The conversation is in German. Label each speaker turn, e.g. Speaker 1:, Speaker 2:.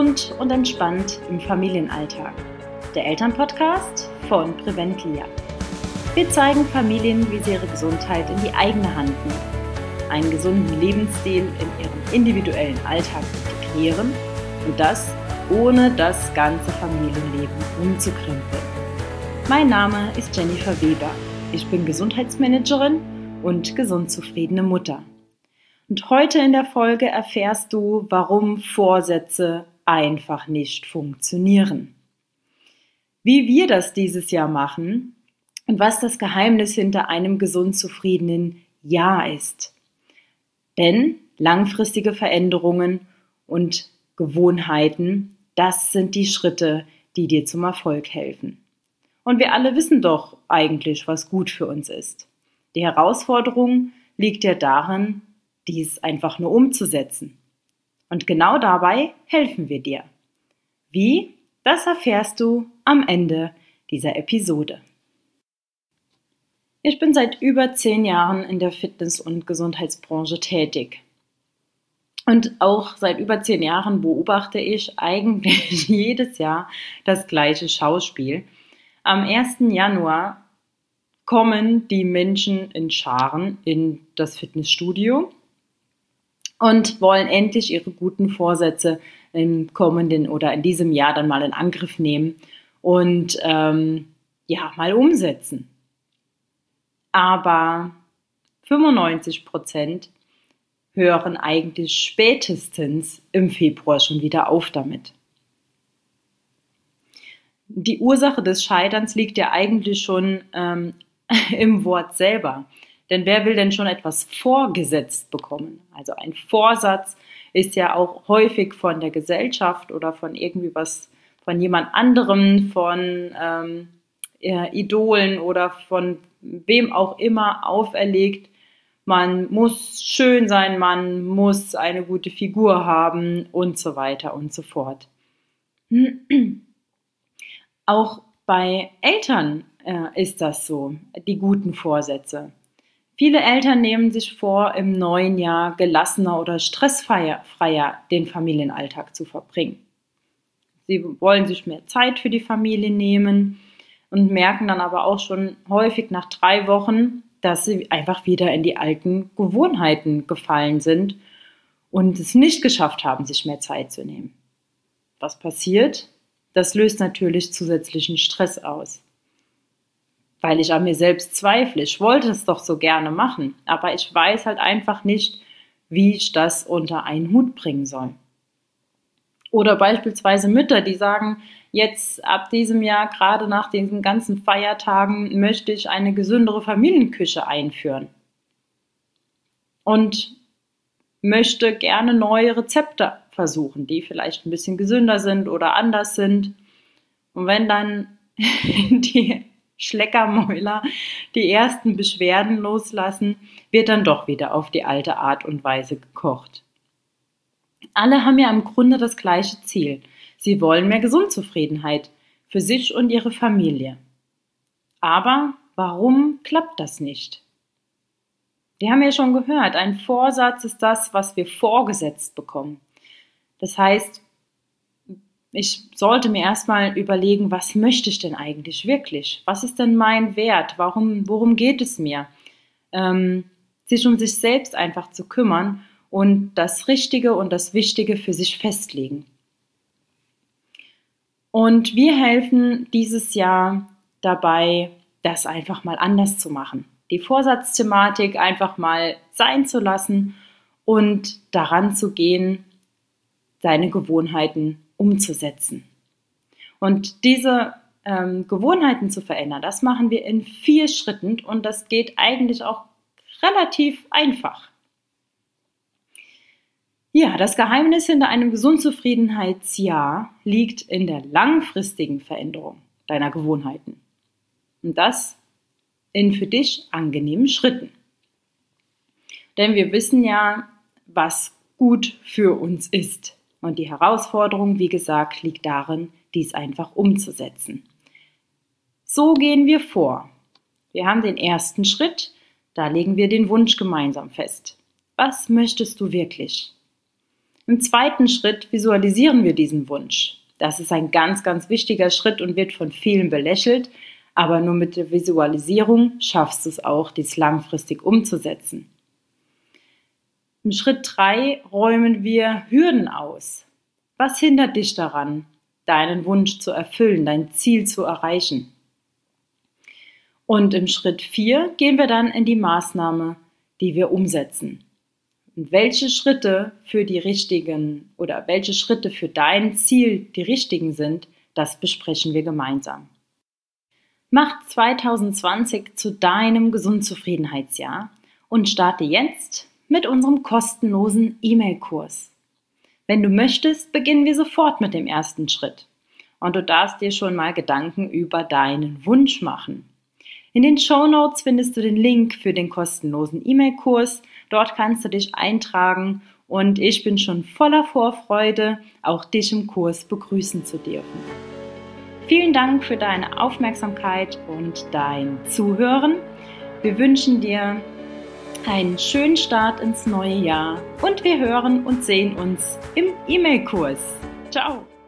Speaker 1: Gesund und entspannt im Familienalltag. Der Elternpodcast von Preventlia. Wir zeigen Familien, wie sie ihre Gesundheit in die eigene Hand nehmen, einen gesunden Lebensstil in ihren individuellen Alltag integrieren und das ohne das ganze Familienleben umzukrempeln. Mein Name ist Jennifer Weber. Ich bin Gesundheitsmanagerin und gesund zufriedene Mutter. Und heute in der Folge erfährst du, warum Vorsätze einfach nicht funktionieren. Wie wir das dieses Jahr machen und was das Geheimnis hinter einem gesund zufriedenen Jahr ist. Denn langfristige Veränderungen und Gewohnheiten, das sind die Schritte, die dir zum Erfolg helfen. Und wir alle wissen doch eigentlich, was gut für uns ist. Die Herausforderung liegt ja darin, dies einfach nur umzusetzen. Und genau dabei helfen wir dir. Wie? Das erfährst du am Ende dieser Episode. Ich bin seit über 10 Jahren in der Fitness- und Gesundheitsbranche tätig. Und auch seit über 10 Jahren beobachte ich eigentlich jedes Jahr das gleiche Schauspiel. Am 1. Januar kommen die Menschen in Scharen in das Fitnessstudio und wollen endlich ihre guten Vorsätze im kommenden oder in diesem Jahr dann mal in Angriff nehmen und mal umsetzen. Aber 95% hören eigentlich spätestens im Februar schon wieder auf damit. Die Ursache des Scheiterns liegt ja eigentlich schon im Wort selber. Denn wer will denn schon etwas vorgesetzt bekommen? Also ein Vorsatz ist ja auch häufig von der Gesellschaft oder von irgendwie was, von jemand anderem, von Idolen oder von wem auch immer auferlegt. Man muss schön sein, man muss eine gute Figur haben und so weiter und so fort. Auch bei Eltern ist das so, die guten Vorsätze. Viele Eltern nehmen sich vor, im neuen Jahr gelassener oder stressfreier den Familienalltag zu verbringen. Sie wollen sich mehr Zeit für die Familie nehmen und merken dann aber auch schon häufig nach 3 Wochen, dass sie einfach wieder in die alten Gewohnheiten gefallen sind und es nicht geschafft haben, sich mehr Zeit zu nehmen. Was passiert? Das löst natürlich zusätzlichen Stress aus. Weil ich an mir selbst zweifle. Ich wollte es doch so gerne machen, aber ich weiß halt einfach nicht, wie ich das unter einen Hut bringen soll. Oder beispielsweise Mütter, die sagen, jetzt ab diesem Jahr, gerade nach diesen ganzen Feiertagen, möchte ich eine gesündere Familienküche einführen. Und möchte gerne neue Rezepte versuchen, die vielleicht ein bisschen gesünder sind oder anders sind. Und wenn dann die Schleckermäuler die ersten Beschwerden loslassen, wird dann doch wieder auf die alte Art und Weise gekocht. Alle haben ja im Grunde das gleiche Ziel. Sie wollen mehr Gesundzufriedenheit für sich und ihre Familie. Aber warum klappt das nicht? Wir haben ja schon gehört, ein Vorsatz ist das, was wir vorgesetzt bekommen. Das heißt, ich sollte mir erstmal überlegen, was möchte ich denn eigentlich wirklich? Was ist denn mein Wert? Worum geht es mir? Sich um sich selbst einfach zu kümmern und das Richtige und das Wichtige für sich festlegen. Und wir helfen dieses Jahr dabei, das einfach mal anders zu machen. Die Vorsatzthematik einfach mal sein zu lassen und daran zu gehen, seine Gewohnheiten umzusetzen. Und diese Gewohnheiten zu verändern, das machen wir in 4 Schritten und das geht eigentlich auch relativ einfach. Ja, das Geheimnis hinter einem Gesundzufriedenheitsjahr liegt in der langfristigen Veränderung deiner Gewohnheiten. Und das in für dich angenehmen Schritten. Denn wir wissen ja, was gut für uns ist. Und die Herausforderung, wie gesagt, liegt darin, dies einfach umzusetzen. So gehen wir vor. Wir haben den ersten Schritt, da legen wir den Wunsch gemeinsam fest. Was möchtest du wirklich? Im zweiten Schritt visualisieren wir diesen Wunsch. Das ist ein ganz, ganz wichtiger Schritt und wird von vielen belächelt, aber nur mit der Visualisierung schaffst du es auch, dies langfristig umzusetzen. Im Schritt 3 räumen wir Hürden aus. Was hindert dich daran, deinen Wunsch zu erfüllen, dein Ziel zu erreichen? Und im Schritt 4 gehen wir dann in die Maßnahme, die wir umsetzen. Und welche Schritte für dein Ziel die richtigen sind, das besprechen wir gemeinsam. Mach 2020 zu deinem Gesundzufriedenheitsjahr und starte jetzt mit unserem kostenlosen E-Mail-Kurs. Wenn du möchtest, beginnen wir sofort mit dem ersten Schritt. Und du darfst dir schon mal Gedanken über deinen Wunsch machen. In den Shownotes findest du den Link für den kostenlosen E-Mail-Kurs. Dort kannst du dich eintragen und ich bin schon voller Vorfreude, auch dich im Kurs begrüßen zu dürfen. Vielen Dank für deine Aufmerksamkeit und dein Zuhören. Wir wünschen dir einen schönen Start ins neue Jahr und wir hören und sehen uns im E-Mail-Kurs. Ciao!